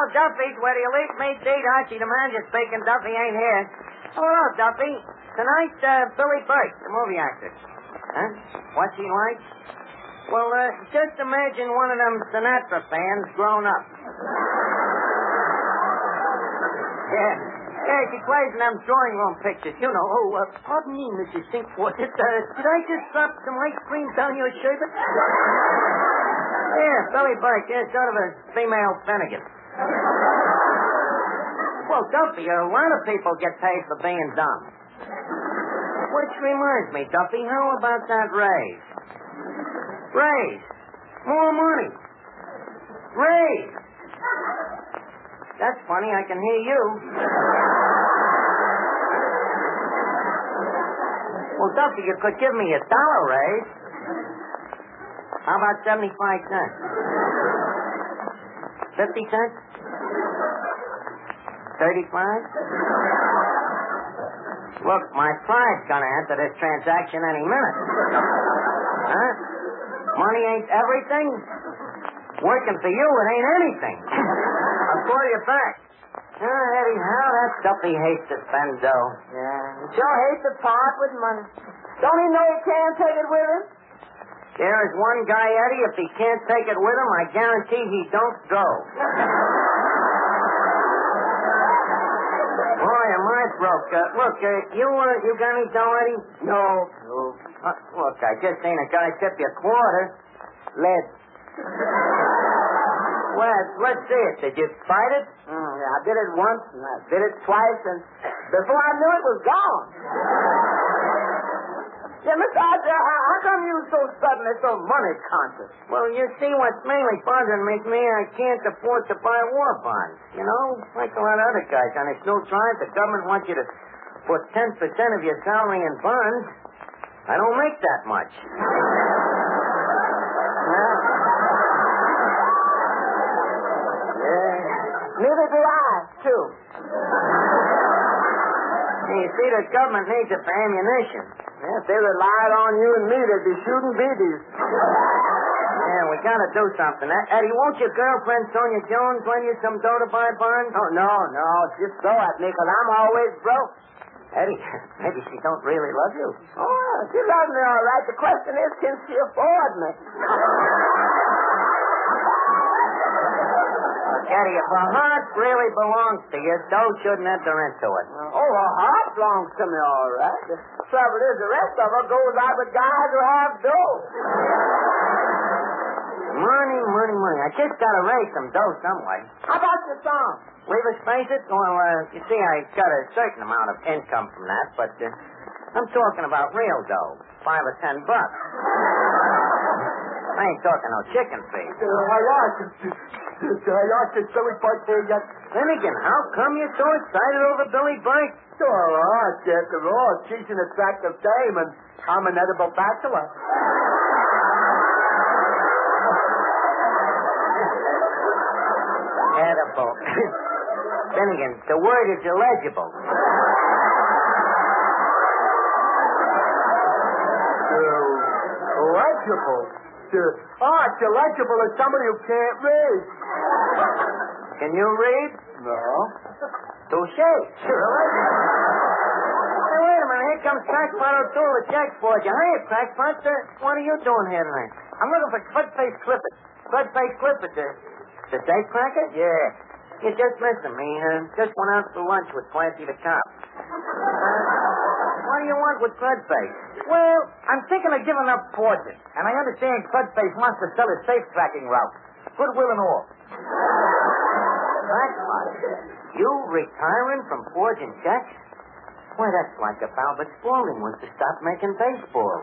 Duffy's. Where do you leave me, Deed? Archie, the manager speaking. Duffy ain't here. Hello, Duffy. Tonight, Billy Burke, the movie actor. Huh? What's he like? Well, just imagine one of them Sinatra fans grown up. Yeah, she plays in them drawing room pictures. You know. Oh, pardon me, Mrs. Sinkworth. Did I just drop some ice cream down your sherbet? Yeah, Billy Burke. Yeah, sort of a female Finnegan. Well, Duffy, a lot of people get paid for being dumb. Which reminds me, Duffy, how about that raise? Raise. More money. Raise. That's funny. I can hear you. Well, Duffy, you could give me $1 raise. How about 75 cents? 50 cents? 35? Look, my pride's gonna enter this transaction any minute. Huh? Money ain't everything. Working for you, it ain't anything. I'll call you back. Eddie, how that Duffy hates to spend dough. Yeah, he sure hates to part with money. Don't he know he can't take it with him? There is one guy, Eddie, if he can't take it with him, I guarantee he don't go. Boy, am I broke. Look, you got any dough, Eddie? No. Look, I just seen a guy tip you $1. Lead. Well, let's see it. Did you fight it? Yeah, I did it once, and I did it twice, and before I knew it was gone. Yeah, Mr. Archer, how come you so suddenly so money conscious? Well, you see, what's mainly bothering me, I can't afford to buy war bonds. You know, like a lot of other guys on this new drive, the government wants you to put 10% of your salary in bonds. I don't make that much. Neither do I, too. You see, the government needs it for ammunition. Yeah, if they relied on you and me, they'd be shooting BBs. Yeah, we gotta do something. Eddie, won't your girlfriend, Sonia Jones, lend you some dough to buy bonds? Oh, no. Just throw at me, because I'm always broke. Eddie, maybe she don't really love you. Oh, she loves me all right. The question is, can she afford me? Eddie, if her heart really belongs to you, dough shouldn't enter into it. Oh, her heart belongs to me, all right. The trouble is, the rest of her goes out with guys who have dough. Money. I just gotta raise some dough some way. How about your song? Leave us face it? Well, you see, I got a certain amount of income from that, but I'm talking about real dough. $5 or $10. I ain't talking no chicken feed. Finnegan, how come you're so excited over Billy Burke? After all, she's an attractive dame, and I'm an edible bachelor. Edible. Finnegan, the word is illegible. Illegible? It's illegible as somebody who can't read. Can you read? No. Touché. Sure. Hey, wait a minute. Here comes Crackpot O'Toole, the Jack Forger. Hiya, Crackpot. What are you doing here tonight? I'm looking for Crudface Clifford. Crudface Clifford, the date cracker? Yeah. You just missed him. He just went out for lunch with Clancy the cop. What do you want with Crudface? Well, I'm thinking of giving up fortune, and I understand Crudface wants to sell his safe tracking route. Goodwill and all. Crackpot? You retiring from forging checks? Why, that's like if Albert Spaulding was to stop making baseballs.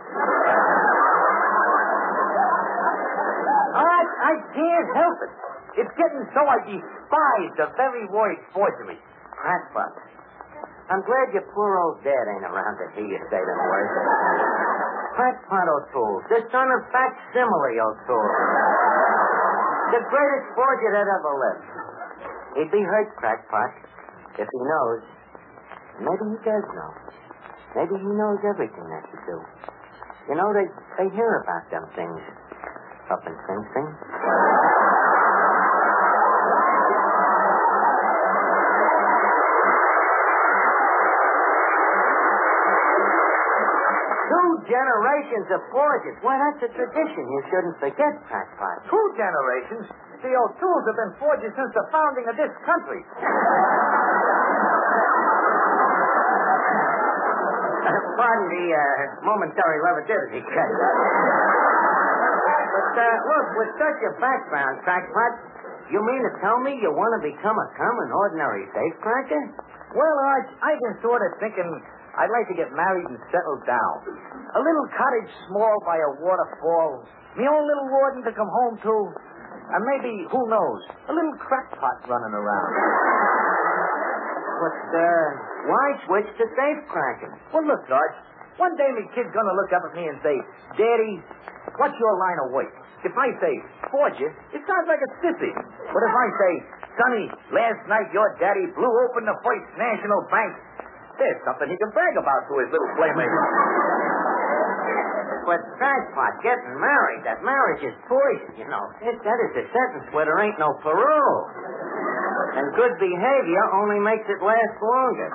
I can't help it. It's getting so I despise the very word forgery. Crackpot. I'm glad your poor old dad ain't around to hear you say them words. Crackpot O'Toole, the son of Facsimile O'Toole. The greatest forger that ever lived. He'd be hurt, Crackpot, if he knows. Maybe he does know. Maybe he knows everything that you do. You know, they hear about them things up in Sing Sing. generations of forges. Why, that's a tradition you shouldn't forget, Crackpot. 2 generations? The O'Tooles have been forgers since the founding of this country. Pardon the momentary levity, Ted. But, look, with such a background, Crackpot, you mean to tell me you want to become a common, ordinary safecracker? Well, Arch, I've been sort of thinking I'd like to get married and settle down. A little cottage small by a waterfall. Me own little warden to come home to. And maybe, who knows, a little crackpot running around. But, why switch to safecracking? Well, look, Arch, one day me kid's gonna look up at me and say, Daddy, what's your line of work? If I say, forger, it sounds like a sissy. But if I say, Sonny, last night your daddy blew open the First National Bank, there's something he can brag about to his little playmate. But, Crackpot, getting married, that marriage is poison, you know. That is a sentence where there ain't no parole. And good behavior only makes it last longer.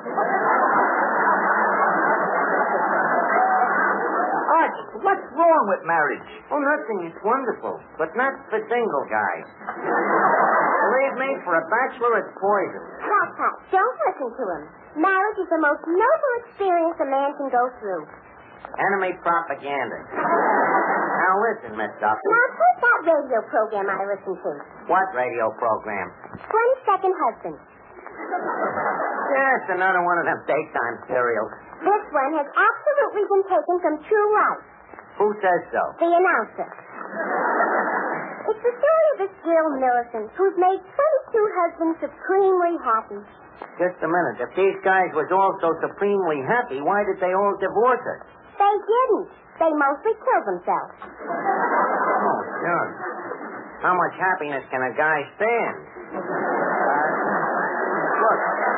Arch, what's wrong with marriage? Oh, nothing. It's wonderful. But not for single guys. Believe me, for a bachelor, it's poison. Crackpot, don't listen to him. Marriage is the most noble experience a man can go through. Enemy propaganda. Now listen, Miss Duffy. Now take that radio program I listen to. What radio program? 22nd Husband. Yes, another one of them daytime serials. This one has absolutely been taken from True Life. Who says so? The announcer. It's the story of this girl, Millicent, who's made 22 husbands supremely happy. Just a minute. If these guys was all so supremely happy, why did they all divorce her? They didn't. They mostly killed themselves. Oh, sure. How much happiness can a guy stand? Look.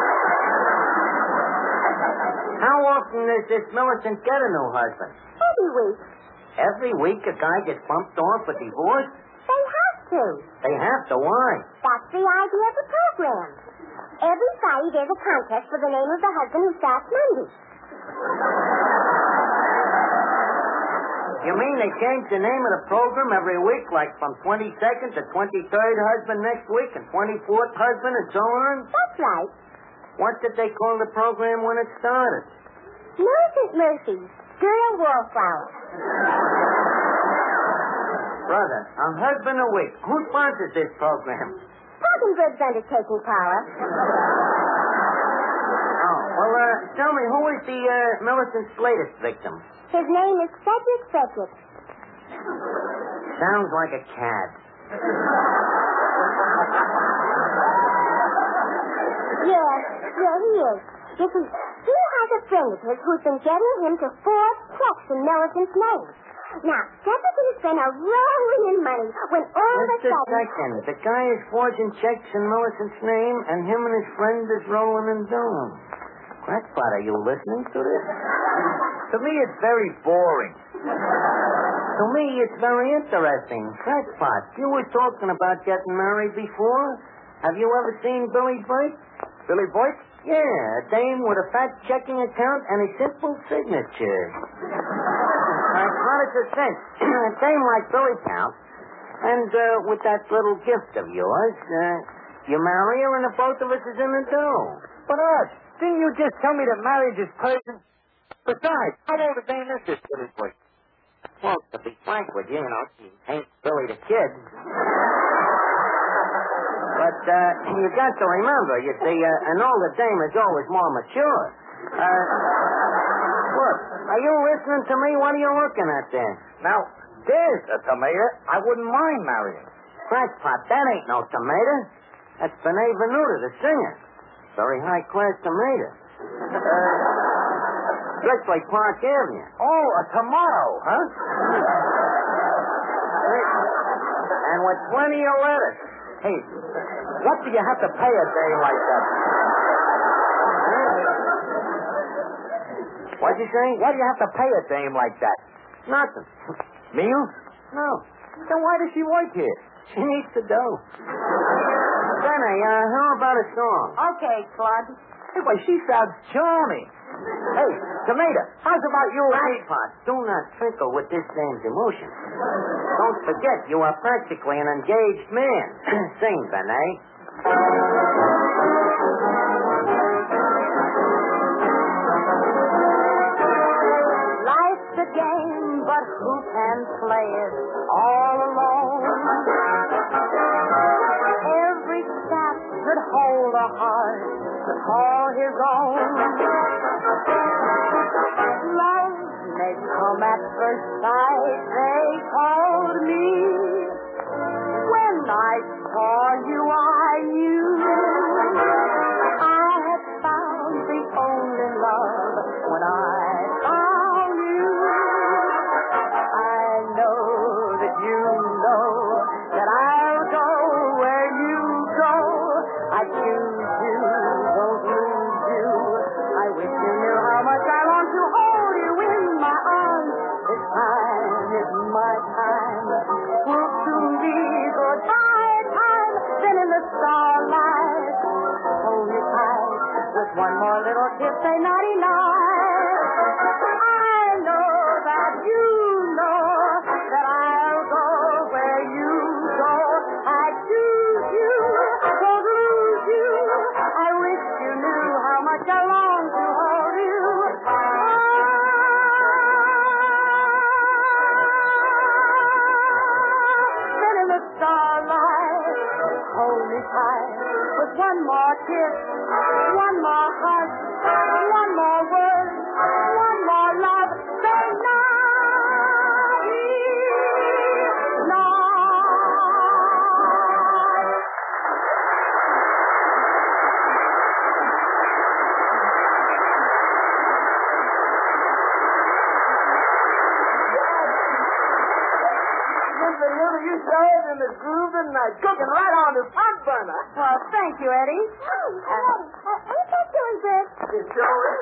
How often does this Millicent get a new husband? Every week. Every week a guy gets bumped off for divorce? They have to. They have to. Why? That's the idea of the program. Every Friday there's a contest for the name of the husband who starts Monday. You mean they change the name of the program every week, like from 22nd to 23rd husband next week and 24th husband and so on? That's right. What did they call the program when it started? Millicent Murphy's Girl Wallflower. Brother, a husband a week. Who sponsors this program? Parkenberg's undertaking, Paula. Oh, well, tell me, who is the Millicent's latest victim? His name is Cedric Frederick. Sounds like a cad. Yeah, he is. You see, he has a friend of his who's been getting him to forge checks in Millicent's name. Now, Cedric has been a rolling in money when all of a Just a sudden... second. The guy is forging checks in Millicent's name, and him and his friend is rolling in dough. Crackpot, are you listening to this? To me, it's very boring. To me, it's very interesting. Crackpot, you were talking about getting married before. Have you ever seen Billy Burke? Billy Boyce? Yeah, a dame with a fat checking account and a simple signature. What is the sense? A dame like Billy counts, and with that little gift of yours, you marry her and the both of us is in the dough. But, Arch, didn't you just tell me that marriage is poison? Besides, how old a dame is this Billy Boyce? Well, to be frank with you, she ain't Billy the Kid. But you got to remember, you see, an older dame is always more mature. Look, are you listening to me? What are you looking at there? Now, there's a tomato I wouldn't mind marrying. Crackpot, that ain't no tomato. That's Benet Venuta, the singer. Very high-class tomato. Bletchley Park Avenue. Oh, a tomato, huh? And with plenty of lettuce. Hey, what do you have to pay a day like that? What'd you say? What do you have to pay a dame like that? Nothing. Meals? No. Then why does she work here? She needs to dough. Benny, how about a song? Okay, Claude. Hey, boy, she sounds charming. Hey, Tomato, how's about you? Crackpot, do not twinkle with this man's emotions. Don't forget, you are practically an engaged man. Sing, Benet. Life's a game, but who can play it all alone? Every chap should hold a heart to call his own. Love may come at first sight, they told me. When I saw you, I knew I had found the only love when I found you. I know that you know that I'll go where you go. I choose you, don't lose you. I wish you knew how much I want to hold you in my arms. This time is my time. Will soon be goodbye time. Then in the starlight, hold me tight. With one more little kiss, say naughty night. I know that you know that I'll go where you go. I choose you, don't lose you. I wish you knew how much I long to hold you. Then in the starlight, hold me tight. With one more kiss, one more hug, one more word, one more love. Say naughty night. Mr. Luther, you saved in the groove tonight. Cooking right on the front burner. Well, thank you, Eddie. Ain't that doing good? It sure is.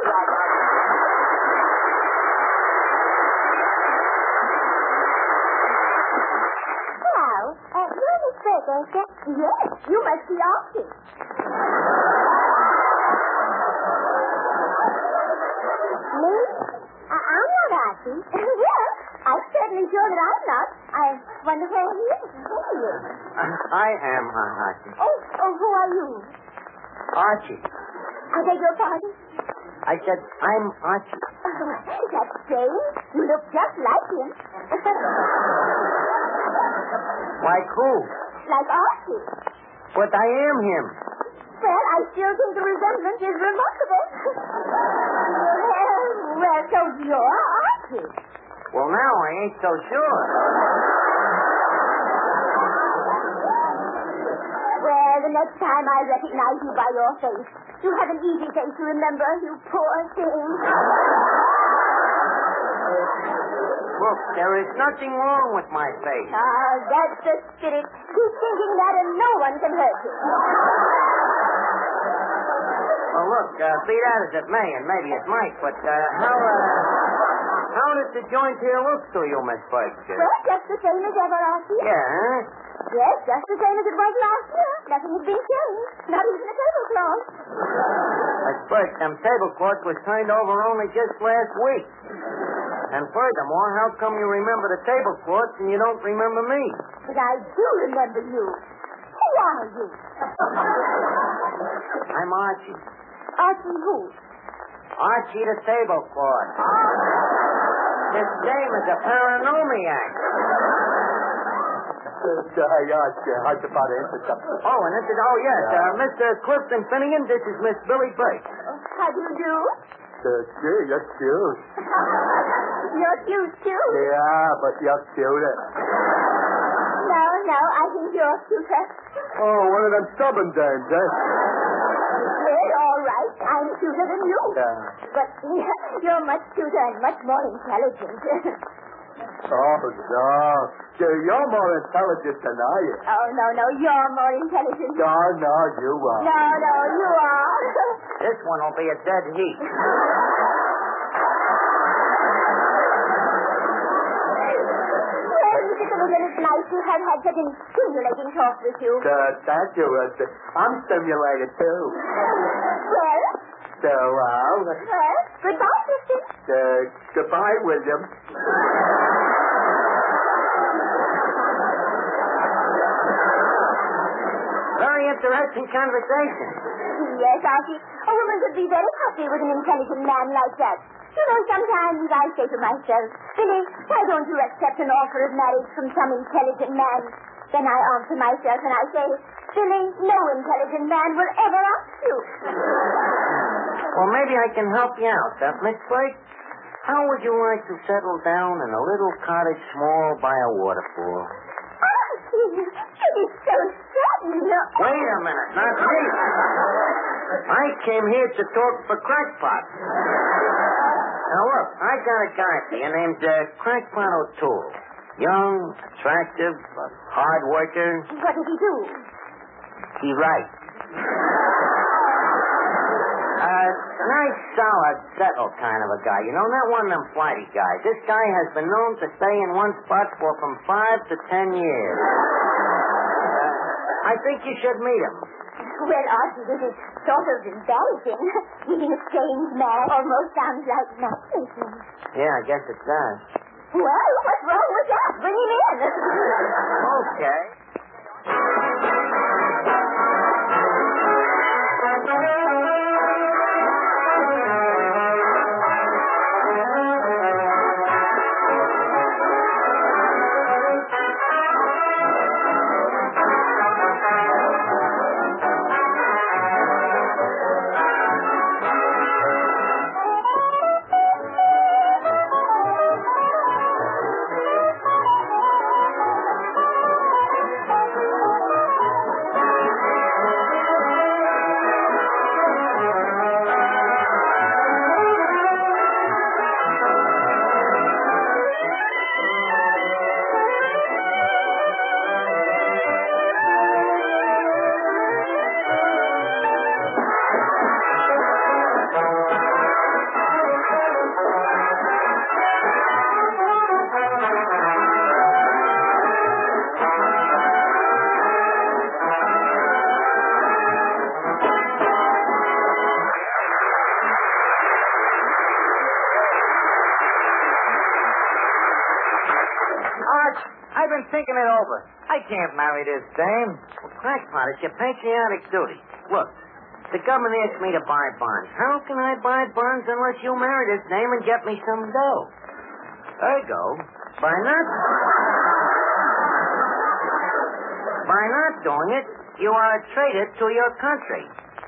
Well, you're Miss Burke, ain't you? Yes, you must be Archie. Me? I'm not Archie. Well, I'm certainly sure that I'm not. I wonder where he is. Who are you? I am Archie. Oh, who are you? Archie. I beg your pardon? I said, I'm Archie. Oh, that's strange. You look just like him. Like who? Like Archie. But I am him. Well, I still think the resemblance is remarkable. well, so you're Archie. Well, now I ain't so sure. Well, the next time I recognize you by your face, you have an easy face to remember, you poor thing. Look, there is nothing wrong with my face. Ah, that's the spirit. Keep thinking that and no one can hurt you. Well, look, be that as it may, and maybe it might, but how does the joint here look to you, Miss Burke? Well, just the same as ever, Archie. Yeah? Yes, just the same as it was last year. Nothing has been changed. Not even a tablecloth. Miss Burke, them tablecloths was turned over only just last week. And furthermore, how come you remember the tablecloths and you don't remember me? But I do remember you. Who are you? I'm Archie. Archie who? Archie the tablecloth. This dame is a paranomiac. How's about answer something? Oh, and this is, yes, Mr. Clifton Finnegan, this is Miss Billy Burke. How do you do? Gee, you're cute. You're cute, too. Yeah, but you're cuter. No, I think you're cuter. Oh, one of them stubborn dames, eh? Well, all right. I'm cuter than you. But you're much cuter and much more intelligent. Oh, no. You're more intelligent than I am. Oh, no, you're more intelligent. No, you are. No, you are. This one will be a dead heat. Well, Mr. Finnegan, it's nice to have had such an stimulating talk with you. Thank you. I'm stimulated, too. Well, So, Well, goodbye, sister. goodbye, William. Very interesting conversation. Yes, Archie. A woman could be very happy with an intelligent man like that. You know, sometimes I say to myself, Billy, why don't you accept an offer of marriage from some intelligent man? Then I answer myself and I say, Billy, no intelligent man will ever ask you. Well, maybe I can help you out, Miss Blake. How would you like to settle down in a little cottage small by a waterfall? Archie, it is so sudden. Wait a minute, not me. I came here to talk for Crackpot. Now, look, I got a guy here named Crackpot O'Toole. Young, attractive, hard worker. What does he do? He writes. Nice, solid, settled kind of a guy. You know, not one of them flighty guys. This guy has been known to stay in one spot for from 5 to 10 years. I think you should meet him. Well, Archie, this is sort of embarrassing. Meeting a strange man almost sounds like matchmaking. Yeah, I guess it does. Well, what's wrong with that? Bring him in. Okay. I've been thinking it over. I can't marry this dame. Well, Crackpot, it's your patriotic duty. Look, the government asked me to buy bonds. How can I buy bonds unless you marry this dame and get me some dough? Ergo, by not doing it, you are a traitor to your country.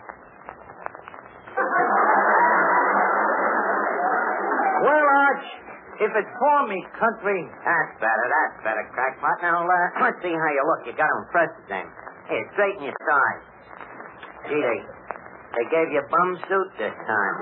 Well, Arch, if it's for me, country. That's better, Crackpot. Now, let's see how you look. You got to impress the dame. Here, straighten your tie. Gee, they gave you a bum suit this time.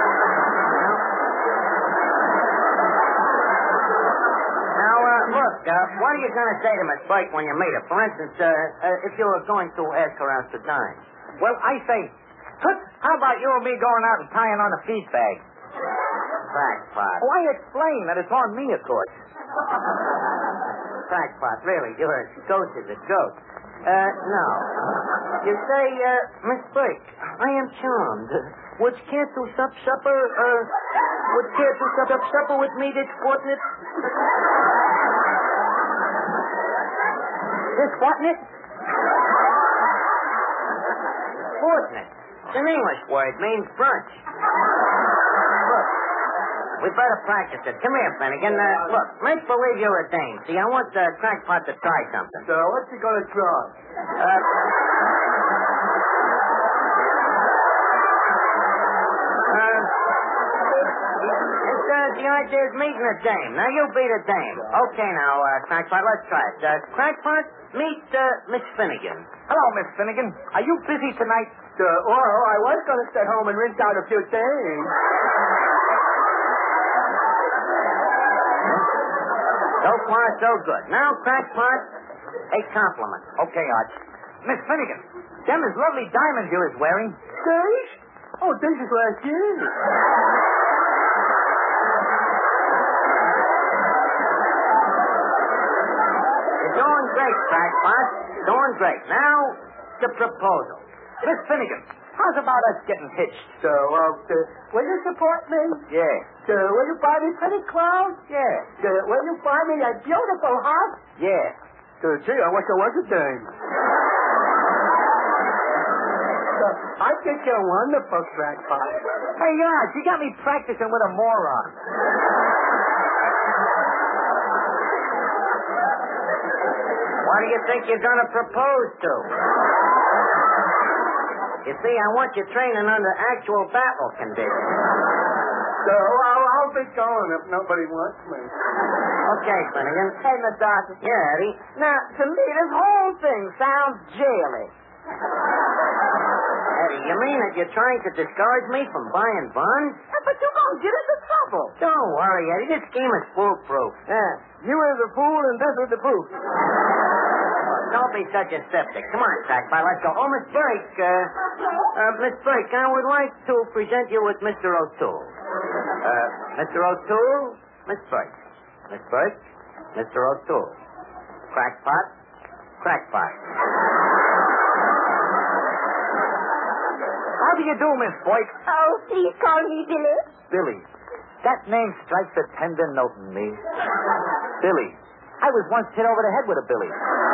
Now, look, what are you going to say to Miss Blake when you meet her? For instance, if you were going to ask her out to dine. Well, I say, Toots, how about you and me going out and tying on a feed bag? Crackpot. Why explain that it's on me, of course? Crackpot, really, you're as ghost as a goat. No. You say, Miss Blake, I am charmed. Would you care to sup supper, would you care to sup supper with me this fortnight? This fortnight? Fortnight. It's an English word, means brunch. Look, we better practice it. Come here, Finnegan. Look, make believe you're a dame. See, I want the Crackpot to try something. So, what's he going to try? The idea is meeting a dame. Now, you be the dame. Okay, now, Crackpot, let's try it. Crackpot, meet Miss Finnegan. Hello, Miss Finnegan. Are you busy tonight? Well, I was going to stay home and rinse out a few things. So far, so good. Now, Crackpot, a compliment. Okay, Arch. Miss Finnegan, them is lovely diamonds you is wearing. Days? Oh, this is last year. You're doing great, Crackpot. Doing great. Now, the proposal. Miss Finnegan, how's about us getting hitched? So, will you support me? Yeah. Will you buy me pretty clothes? Yeah. Will you buy me a beautiful house? Yeah. Gee, I wish I was a dame. I think you're wonderful, Crackpot. Hey, Yard, you got me practicing with a moron. What do you think you're going to propose to? You see, I want you training under actual battle conditions. So I'll be going if nobody wants me. Okay, Finnegan. Hey, Miss Darcy. Yeah, Eddie. Now, to me, this whole thing sounds jaily. Eddie, you mean that you're trying to discourage me from buying buns? But you're going to get us in trouble. Don't worry, Eddie. This scheme is foolproof. Yeah, you is a fool and this is the proof. Don't be such a septic. Come on, Crackpot. Let's go. Oh, Miss Burke. Miss Burke, I would like to present you with Mr. O'Toole. Mr. O'Toole, Miss Burke. Miss Burke, Mr. O'Toole. Crackpot, Crackpot. How do you do, Miss Boyce? Oh, please call me Billy. Billy. That name strikes a tender note in me. Billy. I was once hit over the head with a billy.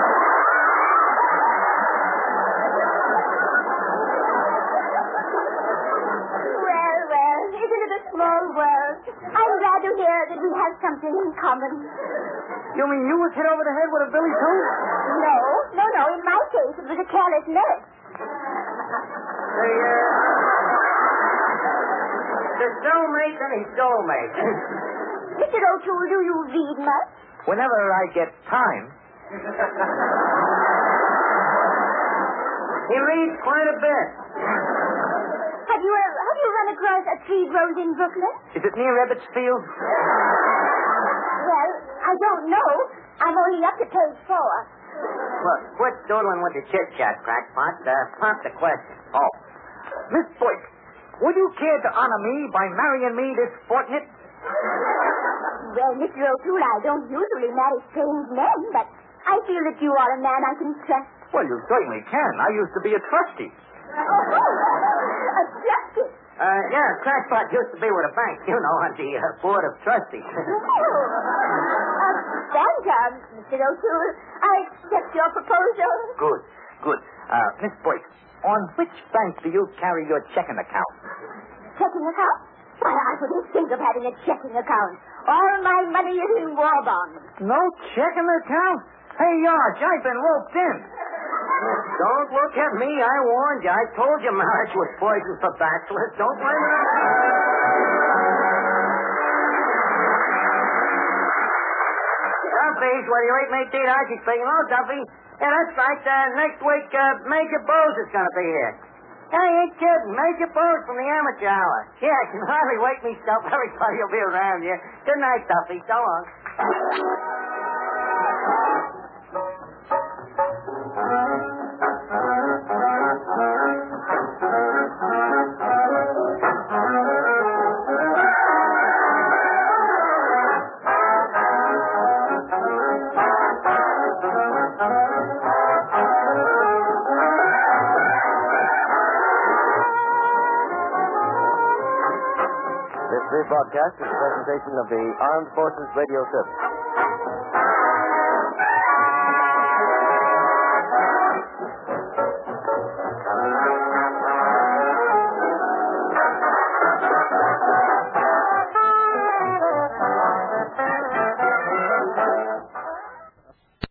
Well, isn't it a small world? I'm glad to hear that we have something in common. You mean you was hit over the head with a billy, too? No. In my case, it was a careless nurse. The soulmate and his soulmate. Mr. O'Toole, do you read much? Whenever I get time. He reads quite a bit. Have you run across a tree grows in Brooklyn? Is it near Ebbets Field? Well, I don't know. I'm only up to page 4. Look, quit doodling with the chit-chat, Crackpot. Pop the question. Oh. Miss Boyce, would you care to honor me by marrying me this fortnight? Well, Mr. O'Toole, I don't usually marry strange men, but I feel that you are a man I can trust. Well, you certainly can. I used to be a trustee. Oh, a trustee? Yeah, Crackpot used to be with a bank, you know, on the board of trustees. Thank Mr. O'Toole. I accept your proposal. Good. Miss Boyce, on which bank do you carry your checking account? Checking account? Why, I wouldn't think of having a checking account. All my money is in war bonds. No checking account? Hey, Yarge, I've been roped in. Don't look at me. I warned you. I told you marriage was poison for bachelors. Don't blame me. Duffy's, well, you ain't made date Archie speaking. Oh, Duffy. Yeah, that's right. Next week, Major Bose is going to be here. I ain't kidding. Major Bose from the Amateur Hour. Yeah, I can hardly wait myself. Everybody will be around here. Good night, Duffy. So long. This broadcast is a presentation of the Armed Forces Radio Service.